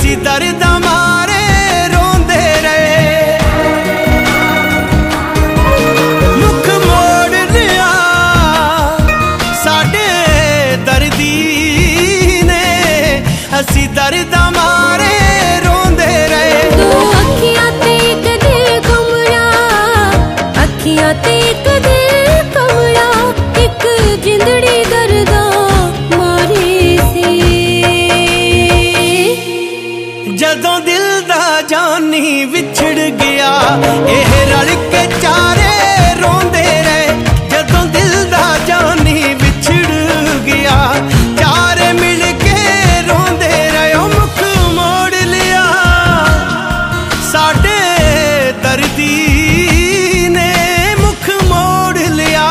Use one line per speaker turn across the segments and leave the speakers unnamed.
असी दर्द मारे रोंदे रहे। मुख मोड़ लिया साडे दर्दी ने, असी दर्द मारे रोंदे रहे।
दो अखियां ते इक दिल कमला, अखियां ते इक दिल कमला, एक जिंदड़ी दर्दा मारी सी।
जदों दिल दा जानी विछड़ गया, एह रल के चारे रोंदे रहे। जदों दिल दा जानी विछड़ गया, चारे मिल के रोंदे रहे। मुख मोड़ लिया साडे दर्दी ने, मुख मोड़ लिया।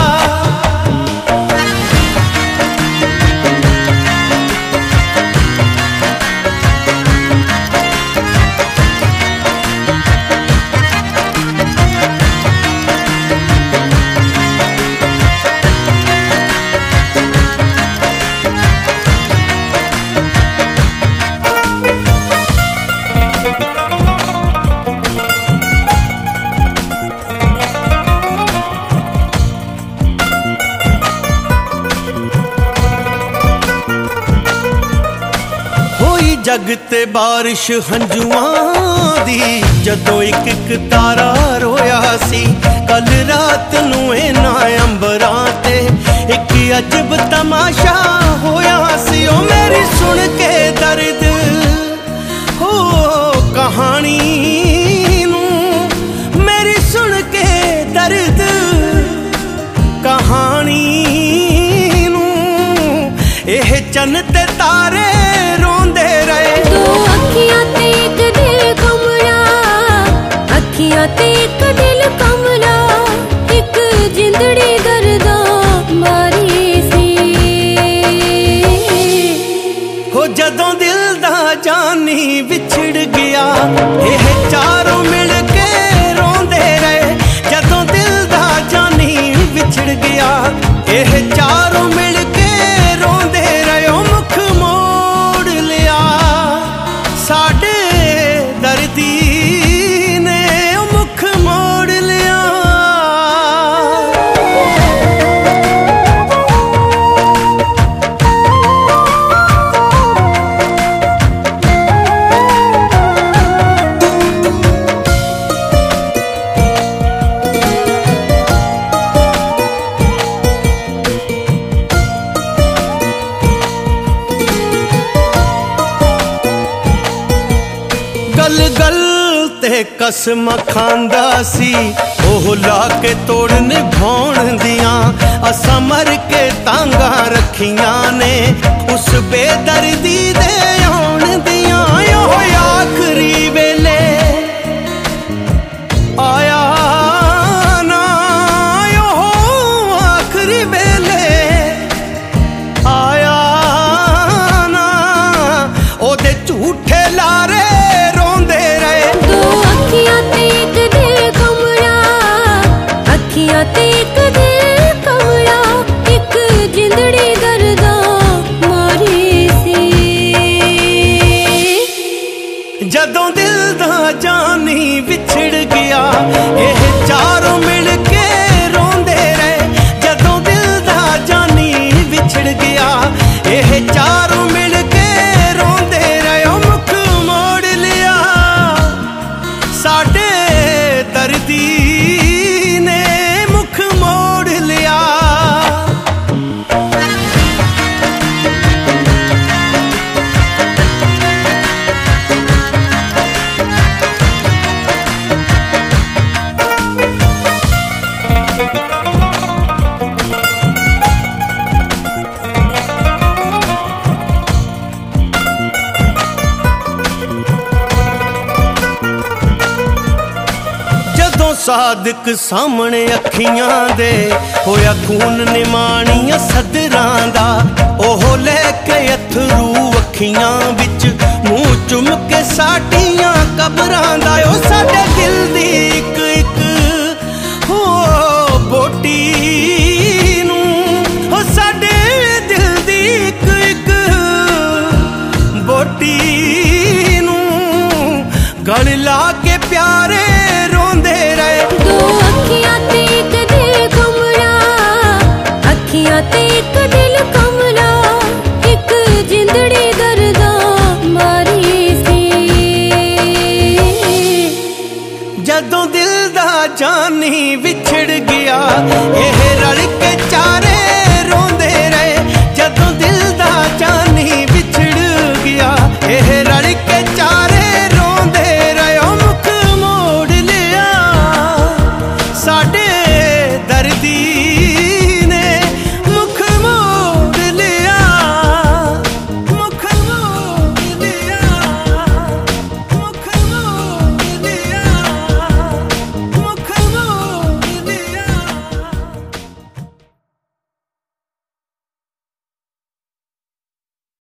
जग ते बारिश हंजुआं दी, जदों एक एक तारा रोया सी। कल रात नूं इन्हां अंबरां ते एक अजब तमाशा होया सी। ओ मेरी सुन के दर्द हो कहानी नूं, मेरी सुन के दर्द कहानी नूं, एह चन्न ते तारे रोंदे रहे।
दो अखियां ते इक दिल कमला, अखियां ते इक दिल कमला, एक जिंदड़ी दर्दा मारी सी।
हो जदों दिल दा जानी विछड़ गया, एह चारों मिल के रोंदे रहे। जदों दिल दा जानी विछड़ गया, एह चारों मिल के रोंदे रहे। मुख मोड़ लिया साडे दर्दी ने, मुख मोड़ लिया। गल गल ते कसम खांदा सी, ओह ला के तोड़ निभाउण दियां। असां मर के तांगा रखियां ने, उस बेदर्दी दे आउण दियां। ओह आखरी वेले आया ना, ओह आखरी वेले आया ना, ओदे झूठे लारे रोंदे रहे।
दो अखियां ते इक दिल कमला, अखियां ते इक दिल कमला, एक जिंदड़ी दर्दा मारी सी।
जदों दिल दा जानी विछड़ गया, एह चारों मिल के रोंदे रहे। जदों दिल दा जानी विछड़ गया, एह चारों मिल के रोंदे रहे। मुख मोड़ लिया साडे दर्दी ने, मुख मोड़ लिया। सादिक सामने अखियां दे, होया खून निमाणियां सदरां दा। ओह लैके अथरू अखियां विच, मुंह चुम के साडियां कबरां दा। ओ साडे दिल दी इक इक हो बोटी नूं, ओ साडे दिल दी इक इक बोटी ਜ਼ੋਰ ਲਾ ਕੇ ਪਿਆਰੇ ਰੋਂਦੇ ਰਹੇ।
ਦੋ ਅੱਖੀਆਂ ਤੇ ਇੱਕ ਦਿਲ ਕਮਲਾ, ਅੱਖੀਆਂ ਤੇ ਇੱਕ ਦਿਲ ਕਮਲਾ, ਇੱਕ ਜਿੰਦੜੀ ਦਰਦਾਂ ਮਾਰੀ ਸੀ।
ਜਦੋਂ ਦਿਲ ਦਾ ਜਾਨੀ ਵਿਛੜ ਗਿਆ, ਇਹ ਰਲ ਕੇ ਚਾਰੇ ਰੋਂਦੇ ਰਹੇ। ਜਦੋਂ ਦਿਲ ਦਾ ਜਾਨੀ ਵਿਛੜ ਗਿਆ, ਇਹ ਰਲ ਕੇ ਚਾਰੇ ਰੋਂਦੇ ਰਹੇ। ਉਹ ਮੁਖ ਮੋੜ ਲਿਆ ਸਾਡੇ ਦਰਦੀ